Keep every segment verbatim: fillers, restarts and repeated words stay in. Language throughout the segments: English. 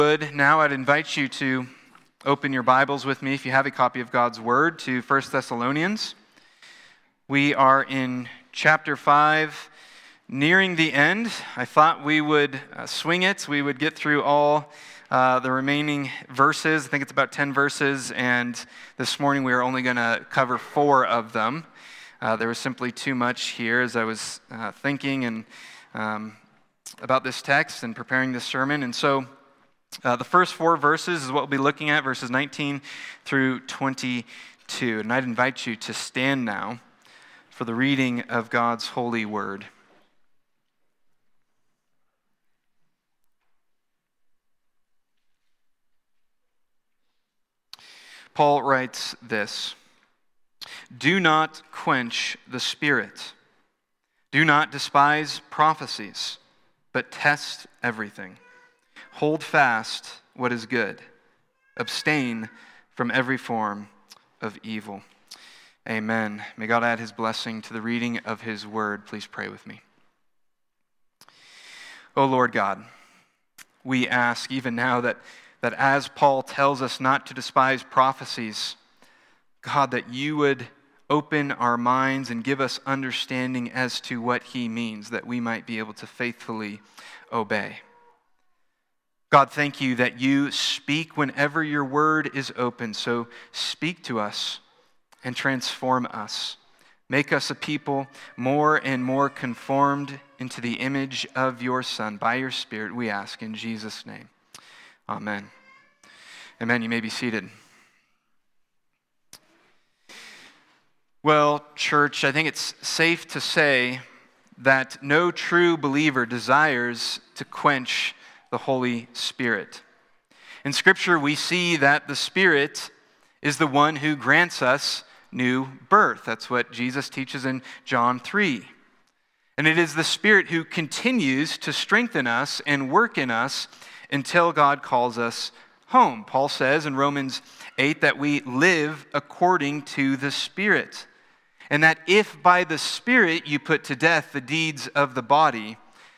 Good. Now I'd invite you to open your Bibles with me, if you have a copy of God's Word, to First Thessalonians. We are in chapter five, nearing the end. I thought we would uh, swing it. We would get through all uh, the remaining verses. I think it's about ten verses, and this morning we are only going to cover four of them. Uh, there was simply too much here as I was uh, thinking and um, about this text and preparing this sermon, and so Uh, the first four verses is what we'll be looking at, verses nineteen through twenty-two. And I'd invite you to stand now for the reading of God's holy word. Paul writes this: "Do not quench the spirit. Do not despise prophecies, but test everything. Hold fast what is good. Abstain from every form of evil." Amen. May God add his blessing to the reading of his word. Please pray with me. Oh Lord God, we ask even now that, that as Paul tells us not to despise prophecies, God, that you would open our minds and give us understanding as to what he means, that we might be able to faithfully obey. God, thank you that you speak whenever your word is open. So speak to us and transform us. Make us a people more and more conformed into the image of your Son. By your Spirit, we ask in Jesus' name. Amen. Amen. You may be seated. Well, church, I think it's safe to say that no true believer desires to quench the Holy Spirit. In Scripture, we see that the Spirit is the one who grants us new birth. That's what Jesus teaches in John three. And it is the Spirit who continues to strengthen us and work in us until God calls us home. Paul says in Romans eight that we live according to the Spirit, and that if by the Spirit you put to death the deeds of the body,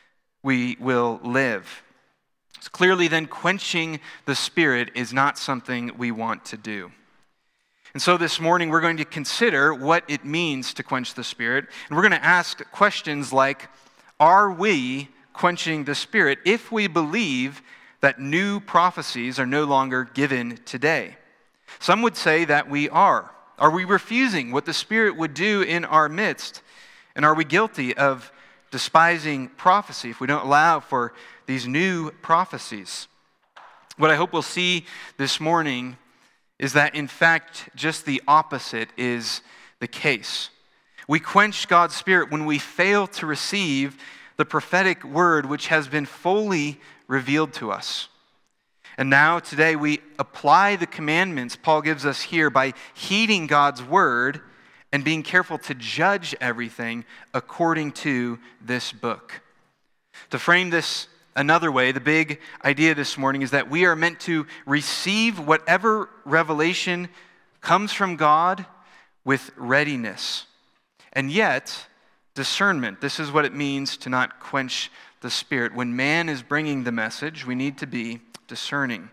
we will live. Clearly, then, quenching the Spirit is not something we want to do. And so this morning, we're going to consider what it means to quench the Spirit. And we're going to ask questions like, are we quenching the Spirit if we believe that new prophecies are no longer given today? Some would say that we are. Are we refusing what the Spirit would do in our midst? And are we guilty of despising prophecy if we don't allow for these new prophecies? What I hope we'll see this morning is that, in fact, just the opposite is the case. We quench God's Spirit when we fail to receive the prophetic word which has been fully revealed to us. And now, today, we apply the commandments Paul gives us here by heeding God's word and being careful to judge everything according to this book. To frame this another way, the big idea this morning is that we are meant to receive whatever revelation comes from God with readiness. And yet, discernment. This is what it means to not quench the Spirit. When man is bringing the message, we need to be discerning.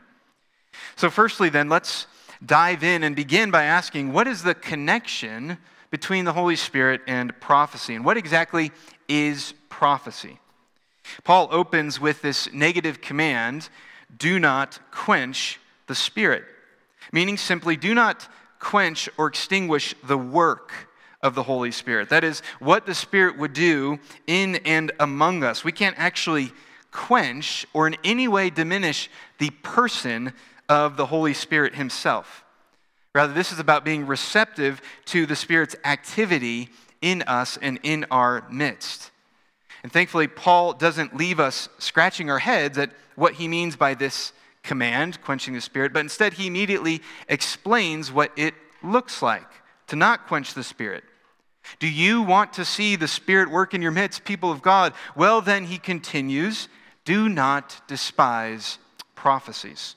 So firstly then, let's dive in and begin by asking, what is the connection between the Holy Spirit and prophecy? And what exactly is prophecy? Paul opens with this negative command, do not quench the Spirit, meaning simply do not quench or extinguish the work of the Holy Spirit. That is, what the Spirit would do in and among us. We can't actually quench or in any way diminish the person of the Holy Spirit himself. Rather, this is about being receptive to the Spirit's activity in us and in our midst. And thankfully, Paul doesn't leave us scratching our heads at what he means by this command, quenching the Spirit, but instead he immediately explains what it looks like to not quench the Spirit. Do you want to see the Spirit work in your midst, people of God? Well, then, he continues, do not despise prophecies.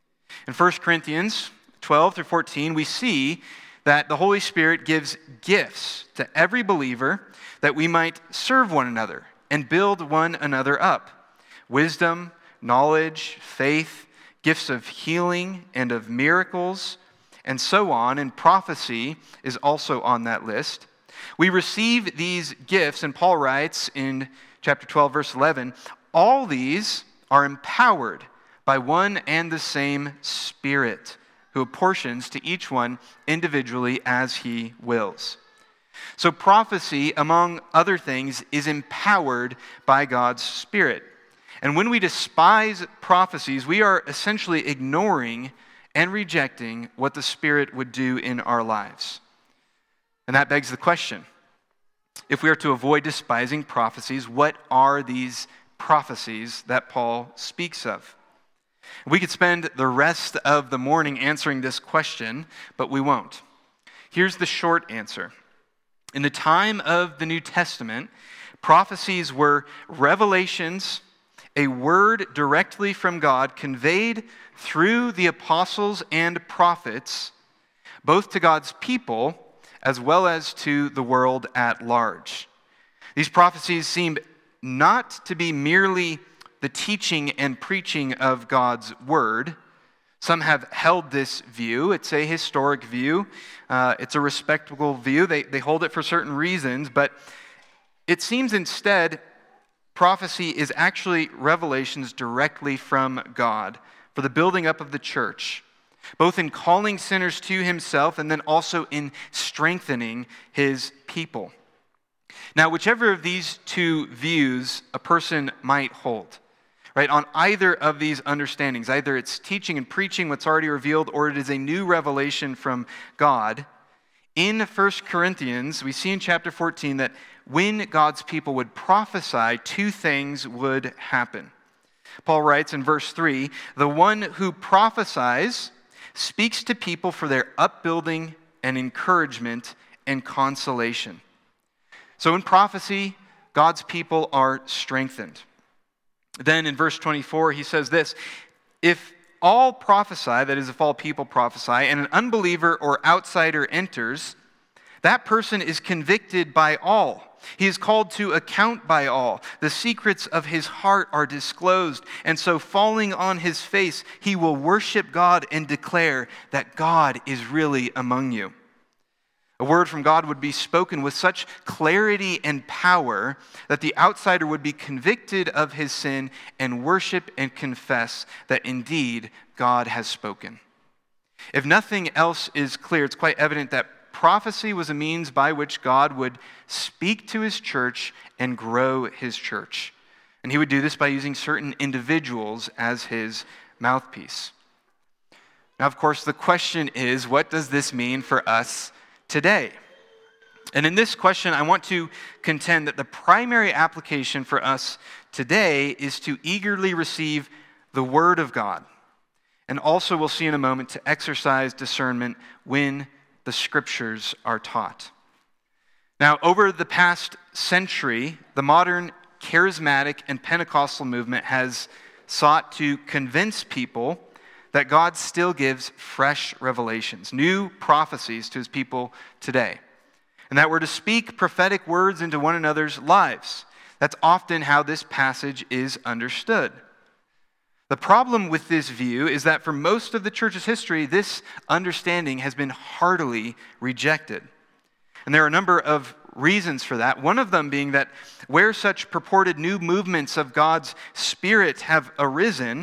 In First Corinthians twelve through fourteen, we see that the Holy Spirit gives gifts to every believer that we might serve one another and build one another up. Wisdom, knowledge, faith, gifts of healing and of miracles, and so on, and prophecy is also on that list. We receive these gifts, and Paul writes in chapter twelve, verse eleven, all these are empowered by one and the same Spirit, who apportions to each one individually as he wills. So prophecy, among other things, is empowered by God's Spirit. And when we despise prophecies, we are essentially ignoring and rejecting what the Spirit would do in our lives. And that begs the question, if we are to avoid despising prophecies, what are these prophecies that Paul speaks of? We could spend the rest of the morning answering this question, but we won't. Here's the short answer. In the time of the New Testament, prophecies were revelations, a word directly from God conveyed through the apostles and prophets, both to God's people as well as to the world at large. These prophecies seem not to be merely the teaching and preaching of God's word. Some have held this view. It's a historic view. Uh, it's a respectable view. They, they hold it for certain reasons, but it seems instead prophecy is actually revelations directly from God for the building up of the church, both in calling sinners to himself and then also in strengthening his people. Now, whichever of these two views a person might hold, right, on either of these understandings, either it's teaching and preaching what's already revealed or it is a new revelation from God, in First Corinthians, we see in chapter fourteen that when God's people would prophesy, two things would happen. Paul writes in verse three, the one who prophesies speaks to people for their upbuilding and encouragement and consolation. So in prophecy, God's people are strengthened. Then in verse twenty-four, he says this, if all prophesy, that is, if all people prophesy, and an unbeliever or outsider enters, that person is convicted by all. He is called to account by all. The secrets of his heart are disclosed, and so falling on his face, he will worship God and declare that God is really among you. A word from God would be spoken with such clarity and power that the outsider would be convicted of his sin and worship and confess that indeed God has spoken. If nothing else is clear, it's quite evident that prophecy was a means by which God would speak to his church and grow his church. And he would do this by using certain individuals as his mouthpiece. Now, of course, the question is, what does this mean for us today? And in this question, I want to contend that the primary application for us today is to eagerly receive the Word of God. And also, we'll see in a moment, to exercise discernment when the Scriptures are taught. Now, over the past century, the modern charismatic and Pentecostal movement has sought to convince people that God still gives fresh revelations, new prophecies to his people today, and that we're to speak prophetic words into one another's lives. That's often how this passage is understood. The problem with this view is that for most of the church's history, this understanding has been heartily rejected. And there are a number of reasons for that. One of them being that where such purported new movements of God's Spirit have arisen,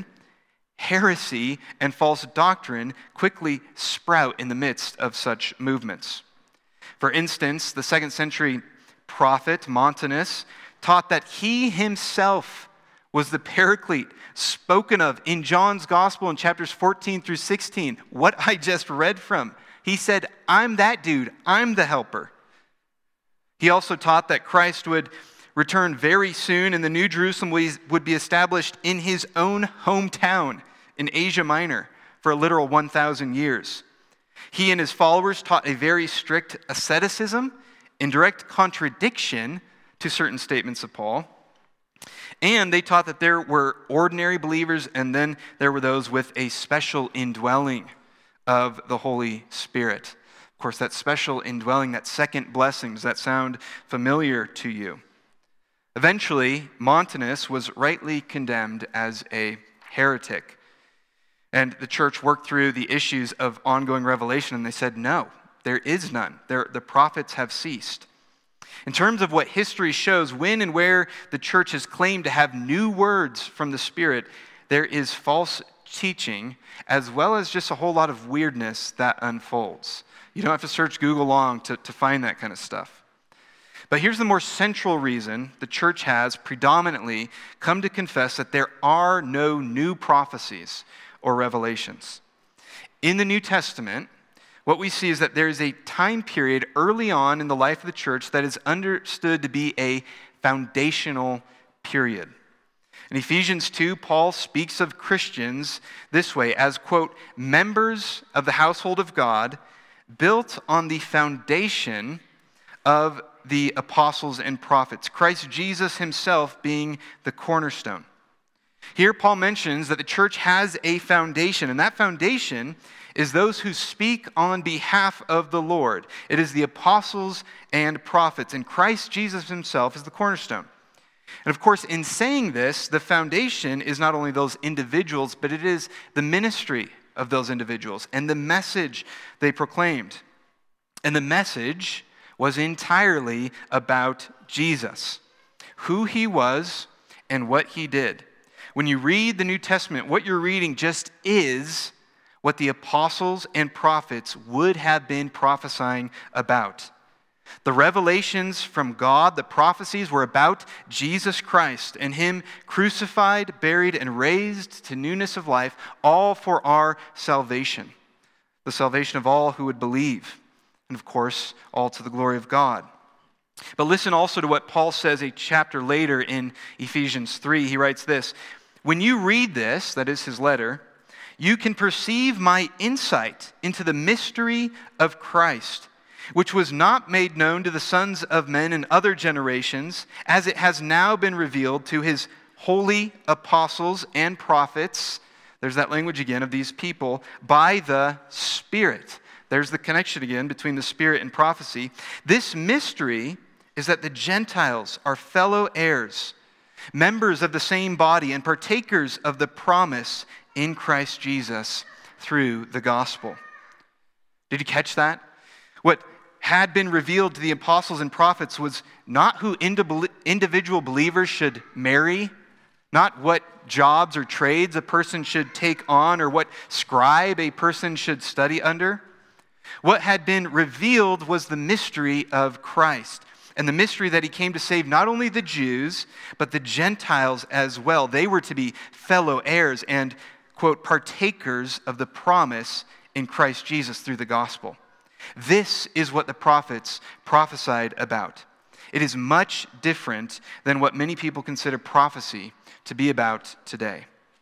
heresy and false doctrine quickly sprout in the midst of such movements. For instance, the second century prophet Montanus taught that he himself was the Paraclete spoken of in John's Gospel in chapters fourteen through sixteen, what I just read from. He said, I'm that dude, I'm the helper. He also taught that Christ would return very soon and the New Jerusalem would be established in his own hometown in Asia Minor for a literal one thousand years. He and his followers taught a very strict asceticism in direct contradiction to certain statements of Paul. And they taught that there were ordinary believers and then there were those with a special indwelling of the Holy Spirit. Of course, that special indwelling, that second blessing, does that sound familiar to you? Eventually, Montanus was rightly condemned as a heretic. And the church worked through the issues of ongoing revelation, and they said, no, there is none. There, the prophets have ceased. In terms of what history shows, when and where the church has claimed to have new words from the Spirit, there is false teaching, as well as just a whole lot of weirdness that unfolds. You don't have to search Google long to, to find that kind of stuff. But here's the more central reason the church has predominantly come to confess that there are no new prophecies or revelations. In the New Testament, what we see is that there is a time period early on in the life of the church that is understood to be a foundational period. In Ephesians two, Paul speaks of Christians this way as, quote, members of the household of God, built on the foundation of the apostles and prophets, Christ Jesus himself being the cornerstone. Here Paul mentions that the church has a foundation, and that foundation is those who speak on behalf of the Lord. It is the apostles and prophets, and Christ Jesus himself is the cornerstone. And of course, in saying this, the foundation is not only those individuals, but it is the ministry of those individuals and the message they proclaimed. And the message was entirely about Jesus, who he was and what he did. When you read the New Testament, what you're reading just is what the apostles and prophets would have been prophesying about. The revelations from God, the prophecies were about Jesus Christ and him crucified, buried, and raised to newness of life, all for our salvation, the salvation of all who would believe, and of course, all to the glory of God. But listen also to what Paul says a chapter later in Ephesians three. He writes this, "When you read this," that is his letter, "you can perceive my insight into the mystery of Christ, which was not made known to the sons of men in other generations, as it has now been revealed to his holy apostles and prophets," there's that language again of these people, "by the Spirit." There's the connection again between the Spirit and prophecy. "This mystery is that the Gentiles are fellow heirs, members of the same body, and partakers of the promise in Christ Jesus through the gospel." Did you catch that? What had been revealed to the apostles and prophets was not who individual believers should marry, not what jobs or trades a person should take on, or what scribe a person should study under. What had been revealed was the mystery of Christ, and the mystery that he came to save not only the Jews, but the Gentiles as well. They were to be fellow heirs and, quote, partakers of the promise in Christ Jesus through the gospel. This is what the prophets prophesied about. It is much different than what many people consider prophecy to be about today.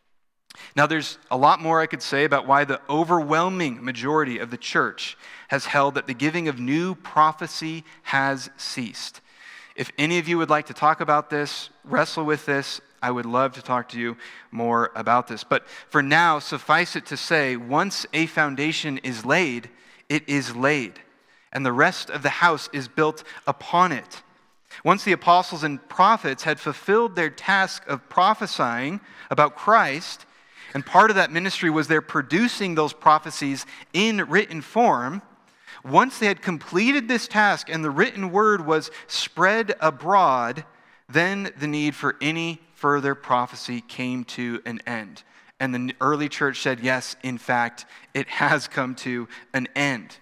Now, there's a lot more I could say about why the overwhelming majority of the church has held that the giving of new prophecy has ceased. If any of you would like to talk about this, wrestle with this, I would love to talk to you more about this. But for now, suffice it to say, once a foundation is laid, it is laid, and the rest of the house is built upon it. Once the apostles and prophets had fulfilled their task of prophesying about Christ, and part of that ministry was their producing those prophecies in written form, once they had completed this task and the written word was spread abroad, then the need for any further prophecy came to an end. And the early church said, yes, in fact, it has come to an end.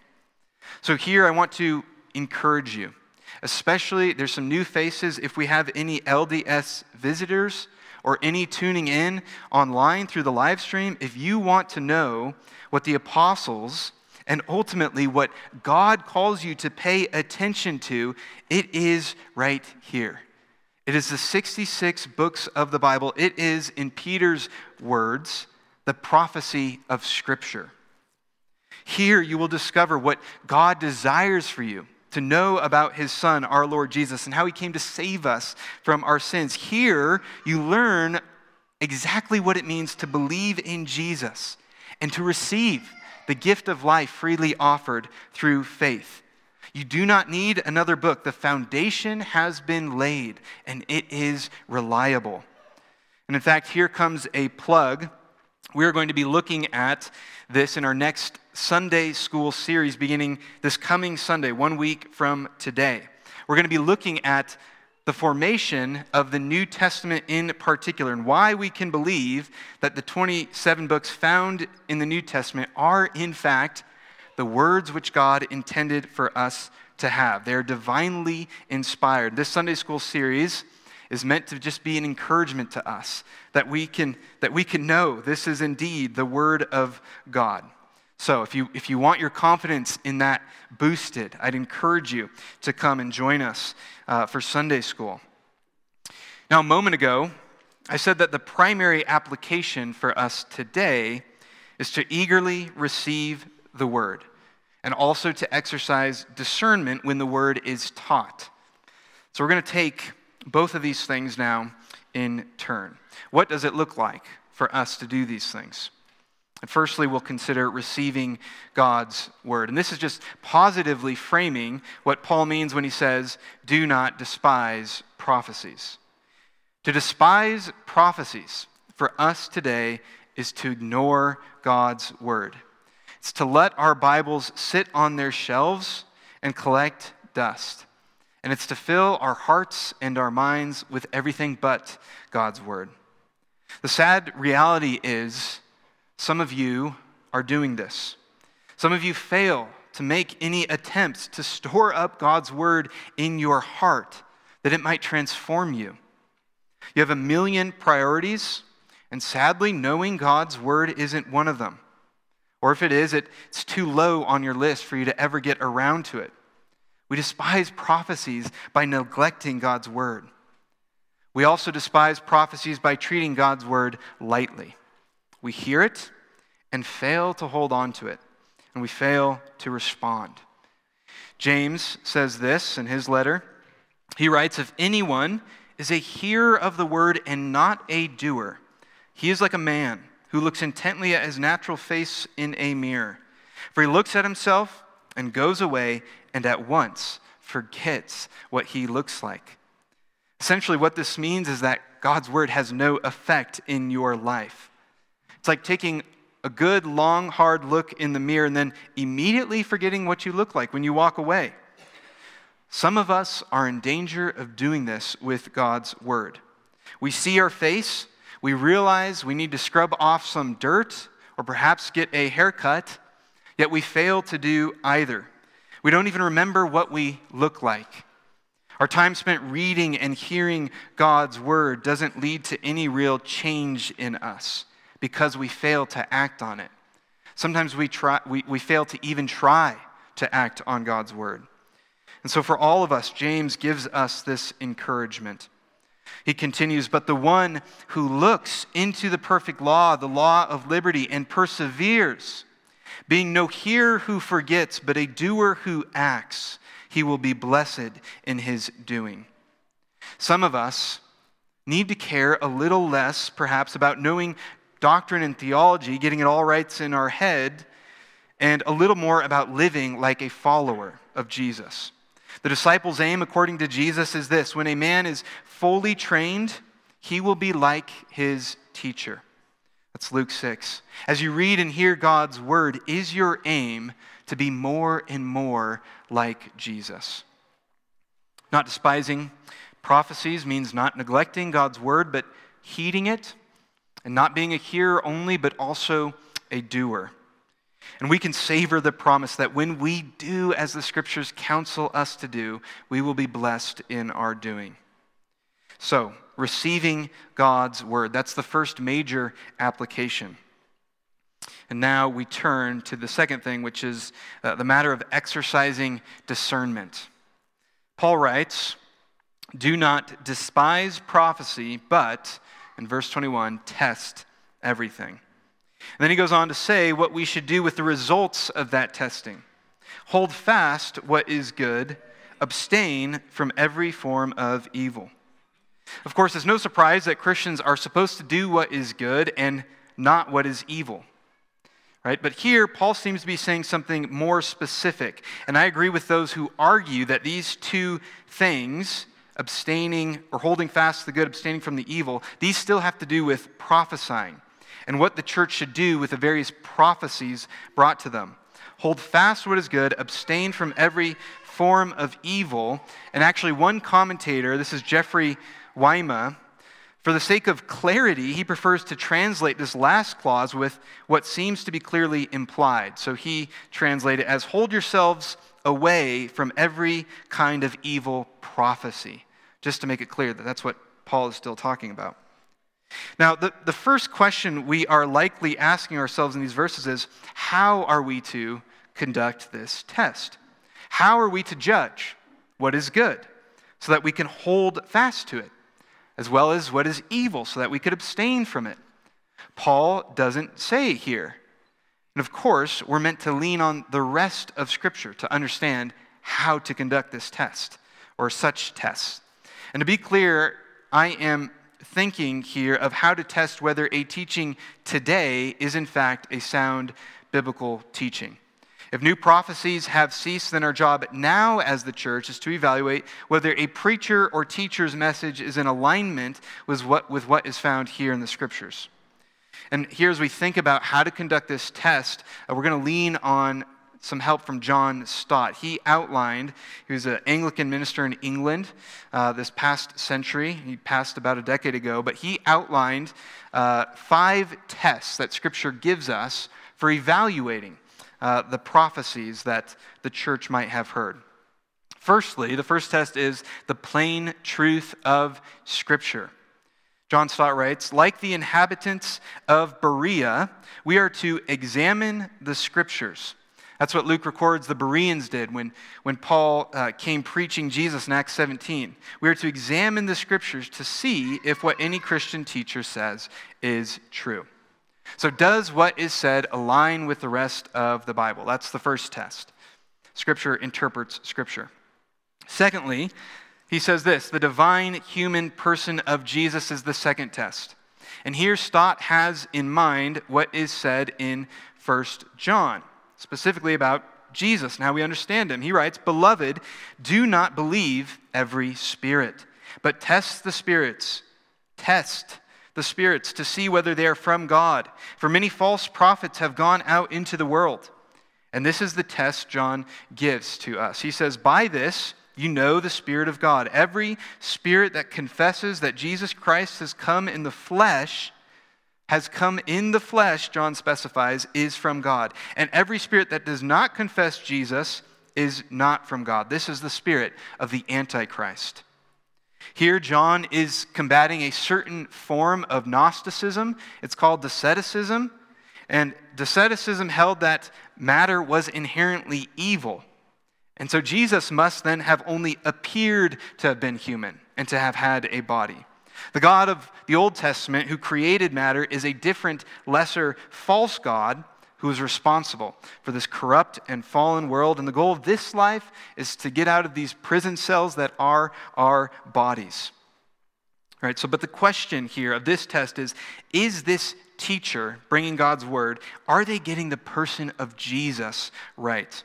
So here I want to encourage you, especially there's some new faces. If we have any L D S visitors or any tuning in online through the live stream, if you want to know what the apostles and ultimately what God calls you to pay attention to, it is right here. It is the sixty-six books of the Bible. It is, in Peter's words, the prophecy of Scripture. Here you will discover what God desires for you to know about his Son, our Lord Jesus, and how he came to save us from our sins. Here you learn exactly what it means to believe in Jesus and to receive the gift of life freely offered through faith. You do not need another book. The foundation has been laid, and it is reliable. And in fact, here comes a plug We are going to be looking at this in our next Sunday school series beginning this coming Sunday, one week from today. We're going to be looking at the formation of the New Testament in particular and why we can believe that the twenty-seven books found in the New Testament are, in fact, the words which God intended for us to have. They're divinely inspired. This Sunday school series is meant to just be an encouragement to us that we can that we can know this is indeed the Word of God. So if you if you want your confidence in that boosted, I'd encourage you to come and join us uh, for Sunday school. Now, a moment ago, I said that the primary application for us today is to eagerly receive the Word and also to exercise discernment when the Word is taught. So we're going to take both of these things now in turn. What does it look like for us to do these things? And firstly, we'll consider receiving God's word. And this is just positively framing what Paul means when he says, do not despise prophecies. To despise prophecies for us today is to ignore God's word. It's to let our Bibles sit on their shelves and collect dust. And it's to fill our hearts and our minds with everything but God's word. The sad reality is some of you are doing this. Some of you fail to make any attempts to store up God's word in your heart that it might transform you. You have a million priorities, and sadly, knowing God's word isn't one of them. Or if it is, it's too low on your list for you to ever get around to it. We despise prophecies by neglecting God's word. We also despise prophecies by treating God's word lightly. We hear it and fail to hold on to it, and we fail to respond. James says this in his letter. He writes, if anyone is a hearer of the word and not a doer, he is like a man who looks intently at his natural face in a mirror. For he looks at himself and goes away and at once forgets what he looks like. Essentially, what this means is that God's word has no effect in your life. It's like taking a good, long, hard look in the mirror and then immediately forgetting what you look like when you walk away. Some of us are in danger of doing this with God's word. We see our face, we realize we need to scrub off some dirt or perhaps get a haircut, yet we fail to do either. We don't even remember what we look like. Our time spent reading and hearing God's word doesn't lead to any real change in us because we fail to act on it. Sometimes we try, we, we fail to even try to act on God's word. And so for all of us, James gives us this encouragement. He continues, but the one who looks into the perfect law, the law of liberty, and perseveres, being no hearer who forgets, but a doer who acts, he will be blessed in his doing. Some of us need to care a little less, perhaps, about knowing doctrine and theology, getting it all right in our head, and a little more about living like a follower of Jesus. The disciples' aim, according to Jesus, is this: when a man is fully trained, he will be like his teacher. That's Luke six. As you read and hear God's word, is your aim to be more and more like Jesus? Not despising prophecies means not neglecting God's word, but heeding it, and not being a hearer only, but also a doer. And we can savor the promise that when we do as the scriptures counsel us to do, we will be blessed in our doing. So, receiving God's word, that's the first major application. And now we turn to the second thing, which is uh, the matter of exercising discernment. Paul writes, do not despise prophecy, but, in verse twenty-one, test everything. And then he goes on to say what we should do with the results of that testing. Hold fast what is good, abstain from every form of evil. Of course, it's no surprise that Christians are supposed to do what is good and not what is evil. Right? But here, Paul seems to be saying something more specific. And I agree with those who argue that these two things, abstaining or holding fast the good, abstaining from the evil, these still have to do with prophesying. and what the church should do with the various prophecies brought to them. Hold fast what is good, abstain from every form of evil. And actually, one commentator, this is Jeffrey Weima, for the sake of clarity, he prefers to translate this last clause with what seems to be clearly implied. So he translated it as, hold yourselves away from every kind of evil prophecy, just to make it clear that that's what Paul is still talking about. Now, the, the first question we are likely asking ourselves in these verses is, how are we to conduct this test? How are we to judge what is good so that we can hold fast to it, as well as what is evil so that we could abstain from it? Paul doesn't say here. And of course, we're meant to lean on the rest of Scripture to understand how to conduct this test or such tests. And to be clear, I am thinking here of how to test whether a teaching today is in fact a sound biblical teaching. If new prophecies have ceased, then our job now as the church is to evaluate whether a preacher or teacher's message is in alignment with what, with what is found here in the Scriptures. And here, as we think about how to conduct this test, uh, we're going to lean on some help from John Stott. He outlined, he was an Anglican minister in England uh, this past century. He passed about a decade ago, but he outlined uh, five tests that Scripture gives us for evaluating uh, the prophecies that the church might have heard. Firstly, the first test is the plain truth of Scripture. John Stott writes, like the inhabitants of Berea, we are to examine the Scriptures. That's what Luke records the Bereans did when, when Paul uh, came preaching Jesus in Acts seventeen. We are to examine the Scriptures to see if what any Christian teacher says is true. So does what is said align with the rest of the Bible? That's the first test. Scripture interprets Scripture. Secondly, he says this, the divine human person of Jesus is the second test. And here Stott has in mind what is said in First John, specifically about Jesus and how we understand him. He writes, beloved, do not believe every spirit, but test the spirits. Test the spirits to see whether they are from God. For many false prophets have gone out into the world. And this is the test John gives to us. He says, by this, you know the Spirit of God. Every spirit that confesses that Jesus Christ has come in the flesh, has come in the flesh, John specifies, is from God. And every spirit that does not confess Jesus is not from God. This is the spirit of the Antichrist. Here, John is combating a certain form of Gnosticism. It's called Doceticism. And Doceticism held that matter was inherently evil. And so Jesus must then have only appeared to have been human and to have had a body. The God of the Old Testament who created matter is a different, lesser, false God who is responsible for this corrupt and fallen world. And the goal of this life is to get out of these prison cells that are our bodies. All right, so but the question here of this test is, is this teacher bringing God's word, are they getting the person of Jesus right?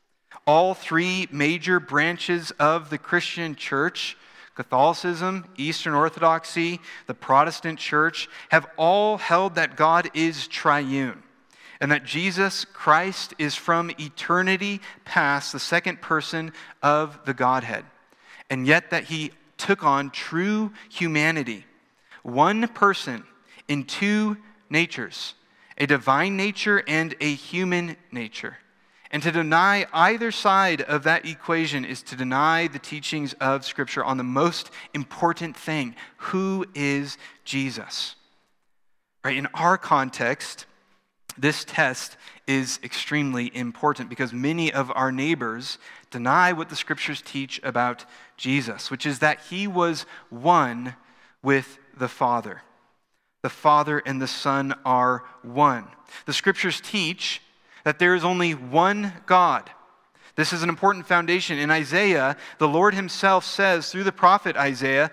All three major branches of the Christian church, Catholicism, Eastern Orthodoxy, the Protestant church, have all held that God is triune and that Jesus Christ is from eternity past the second person of the Godhead, and yet that he took on true humanity, one person in two natures, a divine nature and a human nature. And to deny either side of that equation is to deny the teachings of Scripture on the most important thing. Who is Jesus? Right? In our context, this test is extremely important because many of our neighbors deny what the Scriptures teach about Jesus, which is that he was one with the Father. The Father and the Son are one. The Scriptures teach that there is only one God. This is an important foundation. In Isaiah, the Lord himself says through the prophet Isaiah,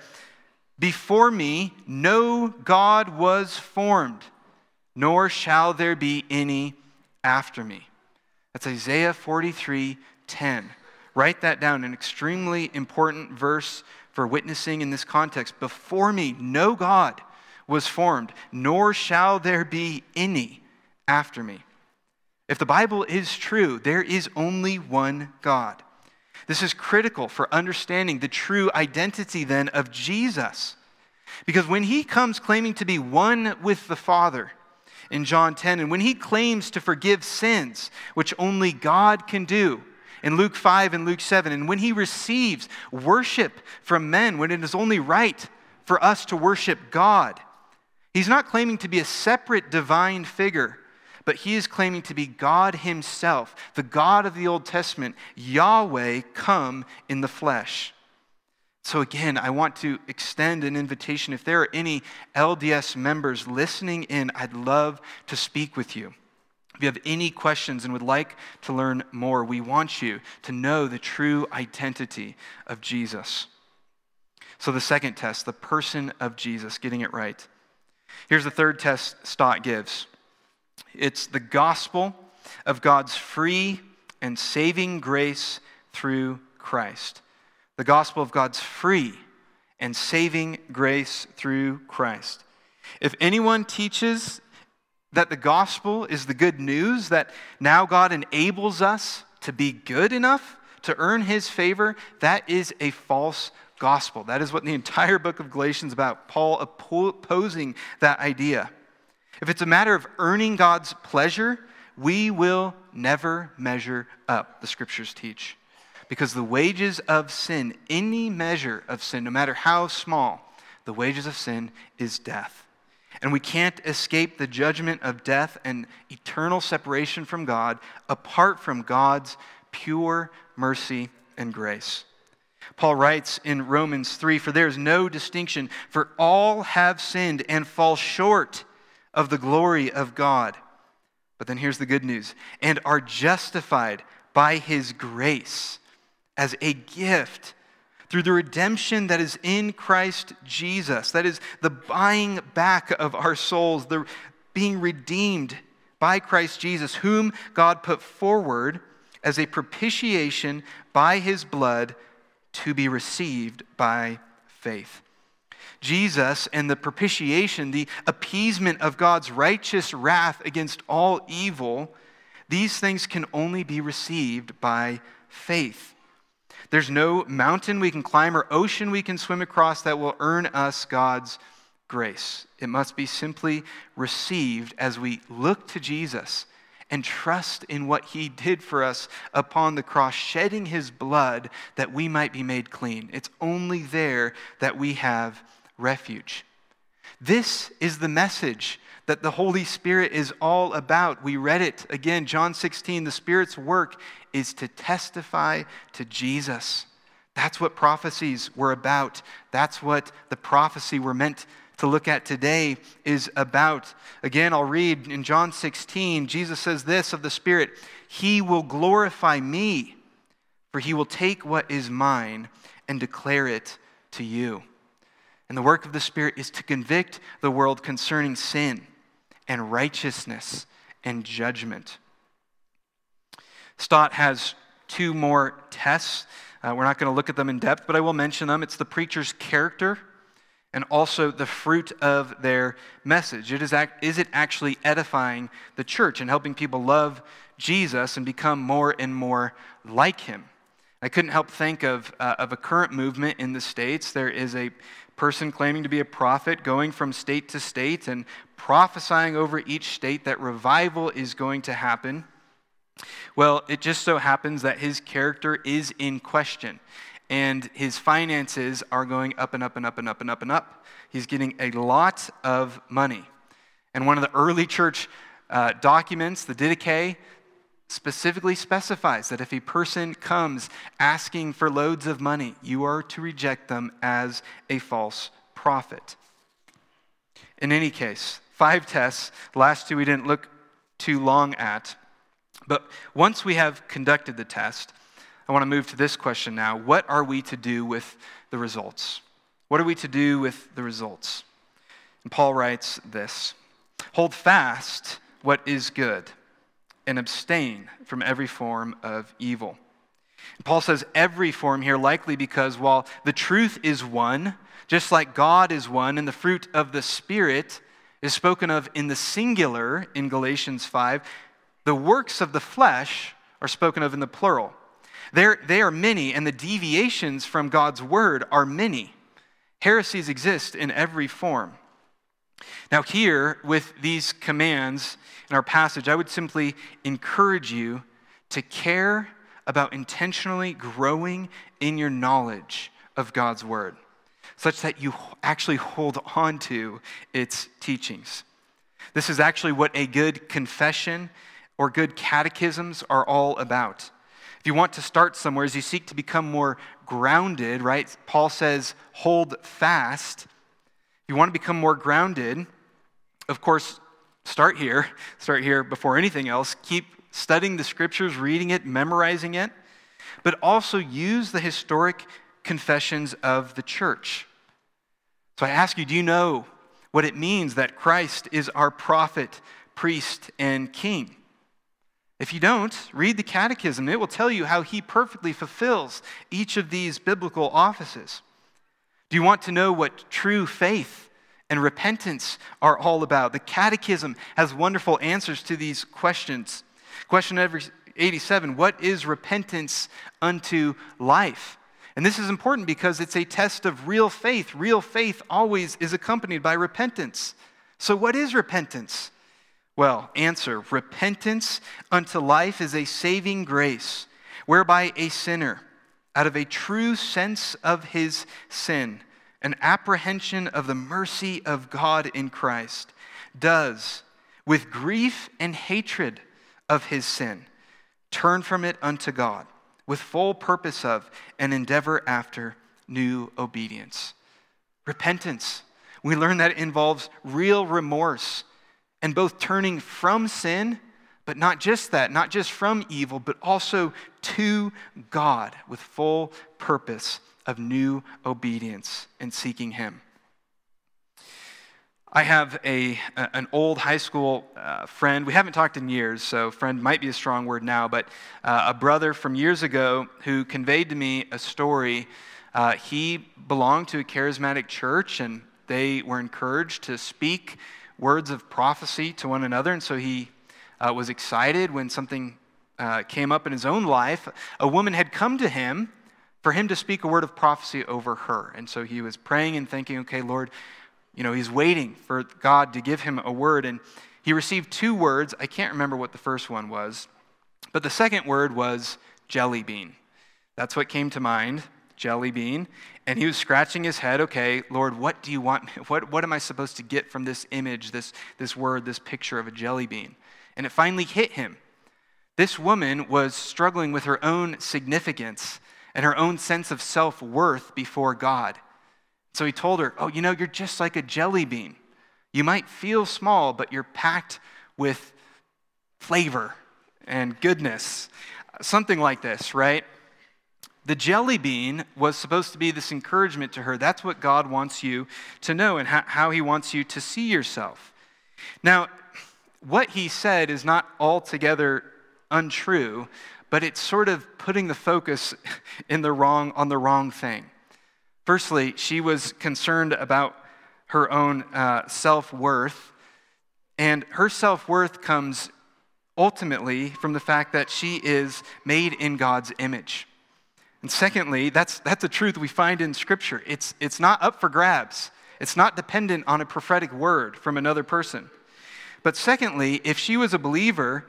before me no God was formed, nor shall there be any after me. That's Isaiah forty-three ten. Write that down, an extremely important verse for witnessing in this context. Before me no God was formed, nor shall there be any after me. If the Bible is true, there is only one God. This is critical for understanding the true identity then of Jesus. Because when he comes claiming to be one with the Father in John ten, and when he claims to forgive sins, which only God can do, in Luke five and Luke seven, and when he receives worship from men, when it is only right for us to worship God, he's not claiming to be a separate divine figure, but he is claiming to be God himself, the God of the Old Testament, Yahweh come in the flesh. So again, I want to extend an invitation. If there are any L D S members listening in, I'd love to speak with you. If you have any questions and would like to learn more, we want you to know the true identity of Jesus. So the second test, the person of Jesus, getting it right. Here's the third test Stott gives. It's the gospel of God's free and saving grace through Christ. The gospel of God's free and saving grace through Christ. If anyone teaches that the gospel is the good news, that now God enables us to be good enough to earn his favor, that is a false gospel. That is what the entire book of Galatians is about, Paul opposing that idea. If it's a matter of earning God's pleasure, we will never measure up, the scriptures teach. Because the wages of sin, any measure of sin, no matter how small, the wages of sin is death. And we can't escape the judgment of death and eternal separation from God apart from God's pure mercy and grace. Paul writes in Romans three, "For there is no distinction, for all have sinned and fall short of the glory of God." But then here's the good news, "and are justified by his grace as a gift through the redemption that is in Christ Jesus." That is the buying back of our souls, the being redeemed by Christ Jesus, whom God put forward as a propitiation by his blood to be received by faith. Jesus and the propitiation, the appeasement of God's righteous wrath against all evil, these things can only be received by faith. There's no mountain we can climb or ocean we can swim across that will earn us God's grace. It must be simply received as we look to Jesus and trust in what he did for us upon the cross, shedding his blood that we might be made clean. It's only there that we have refuge. This is the message that the Holy Spirit is all about. We read it again, John sixteen, the Spirit's work is to testify to Jesus. That's what prophecies were about. That's what the prophecy we're meant to look at today is about. Again, I'll read in John sixteen, Jesus says this of the Spirit, "He will glorify me, for he will take what is mine and declare it to you." And the work of the Spirit is to convict the world concerning sin and righteousness and judgment. Stott has two more tests. Uh, we're not going to look at them in depth, but I will mention them. It's the preacher's character and also the fruit of their message. It is, act, is it actually edifying the church and helping people love Jesus and become more and more like him? I couldn't help think of, uh, of a current movement in the States. There is a person claiming to be a prophet going from state to state and prophesying over each state that revival is going to happen. Well, it just so happens that his character is in question, and his finances are going up and up and up and up and up and up. He's getting a lot of money. And one of the early church uh, documents, the Didache, specifically specifies that if a person comes asking for loads of money, you are to reject them as a false prophet. In any case, five tests. The last two we didn't look too long at. But once we have conducted the test, I want to move to this question now. What are we to do with the results? What are we to do with the results? And Paul writes this, "Hold fast what is good, and abstain from every form of evil. Paul says every form here, likely because while the truth is one, just like God is one, and the fruit of the Spirit is spoken of in the singular in Galatians five, the works of the flesh are spoken of in the plural. They're, they are many, and the deviations from God's word are many. Heresies exist in every form. Now here, with these commands in our passage, I would simply encourage you to care about intentionally growing in your knowledge of God's word, such that you actually hold on to its teachings. This is actually what a good confession or good catechisms are all about. If you want to start somewhere as you seek to become more grounded, right? Paul says, hold fast. If you want to become more grounded, of course, start here. Start here before anything else. Keep studying the scriptures, reading it, memorizing it, but also use the historic confessions of the church. So I ask you, do you know what it means that Christ is our prophet, priest, and king? If you don't, read the catechism. It will tell you how he perfectly fulfills each of these biblical offices. Do you want to know what true faith and repentance are all about? The catechism has wonderful answers to these questions. Question eighty-seven, what is repentance unto life? And this is important because it's a test of real faith. Real faith always is accompanied by repentance. So what is repentance? Well, answer, repentance unto life is a saving grace, whereby a sinner, out of a true sense of his sin, an apprehension of the mercy of God in Christ, does, with grief and hatred of his sin, turn from it unto God, with full purpose of and endeavor after new obedience. Repentance. We learn that it involves real remorse and both turning from sin, but not just that, not just from evil, but also to God with full purpose of new obedience and seeking him. I have a an old high school uh, friend. We haven't talked in years, so friend might be a strong word now, but uh, a brother from years ago who conveyed to me a story. Uh, he belonged to a charismatic church, and they were encouraged to speak words of prophecy to one another, and so he uh, was excited when something uh, came up in his own life. A woman had come to him for him to speak a word of prophecy over her, and so he was praying and thinking, okay, Lord, you know, he's waiting for God to give him a word, and he received two words. I can't remember what the first one was, but the second word was jelly bean. That's what came to mind, jelly bean. And he was scratching his head, okay, Lord, what do you want? What, what am I supposed to get from this image, this, this word, this picture of a jelly bean? And it finally hit him. This woman was struggling with her own significance and her own sense of self-worth before God. So he told her, oh, you know, you're just like a jelly bean. You might feel small, but you're packed with flavor and goodness. Something like this, right? The jelly bean was supposed to be this encouragement to her. That's what God wants you to know and how he wants you to see yourself. Now, what he said is not altogether untrue, but it's sort of putting the focus in the wrong on the wrong thing. Firstly, she was concerned about her own uh, self-worth, and her self-worth comes ultimately from the fact that she is made in God's image. And secondly, that's that's a truth we find in Scripture. It's it's not up for grabs. It's not dependent on a prophetic word from another person. But secondly, if she was a believer,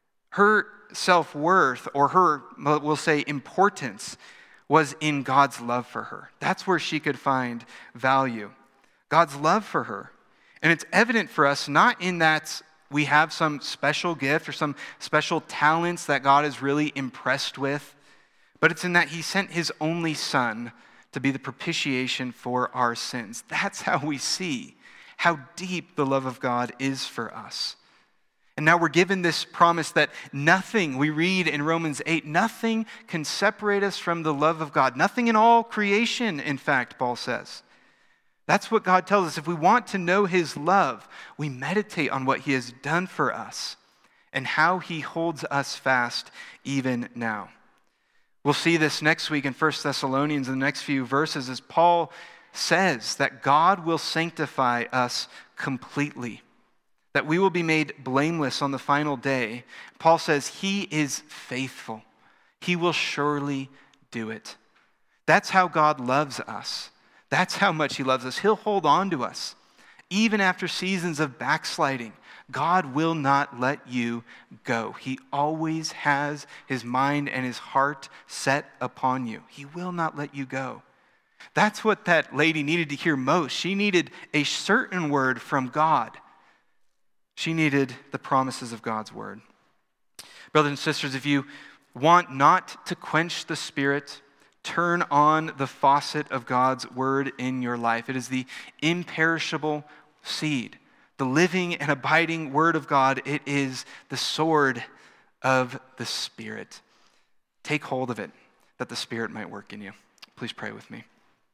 her self-worth, or her, we'll say, importance, was in God's love for her. That's where she could find value. God's love for her. And it's evident for us not in that we have some special gift or some special talents that God is really impressed with, but it's in that he sent his only son to be the propitiation for our sins. That's how we see how deep the love of God is for us. And now we're given this promise that nothing, we read in Romans eight, nothing can separate us from the love of God. Nothing in all creation, in fact, Paul says. That's what God tells us. If we want to know his love, we meditate on what he has done for us and how he holds us fast even now. We'll see this next week in First Thessalonians in the next few verses as Paul says that God will sanctify us completely, that we will be made blameless on the final day. Paul says he is faithful. He will surely do it. That's how God loves us. That's how much he loves us. He'll hold on to us. Even after seasons of backsliding, God will not let you go. He always has his mind and his heart set upon you. He will not let you go. That's what that lady needed to hear most. She needed a certain word from God. She needed the promises of God's word. Brothers and sisters, if you want not to quench the Spirit, turn on the faucet of God's word in your life. It is the imperishable seed, the living and abiding word of God. It is the sword of the Spirit. Take hold of it, that the Spirit might work in you. Please pray with me.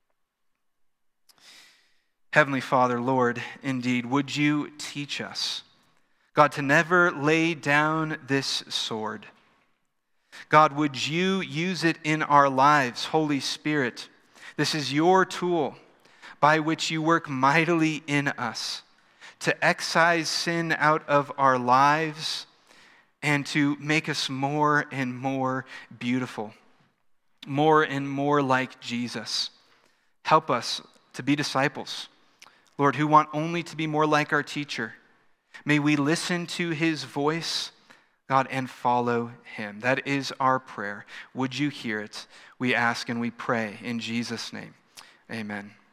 Heavenly Father, Lord, indeed, would you teach us, God, to never lay down this sword. God, would you use it in our lives, Holy Spirit? This is your tool by which you work mightily in us to excise sin out of our lives and to make us more and more beautiful, more and more like Jesus. Help us to be disciples, Lord, who want only to be more like our teacher. May we listen to his voice, God, and follow him. That is our prayer. Would you hear it? We ask and we pray in Jesus' name. Amen.